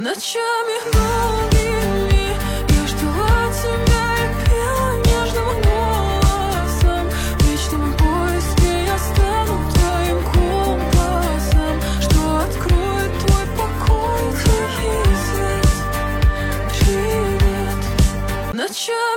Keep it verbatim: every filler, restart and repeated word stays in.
Ночами долгими я ждала тебя и пела нежным голосом. В вечном поиске я стану твоим компасом, что откроет твой покой, тихий свет. Привет. Ночами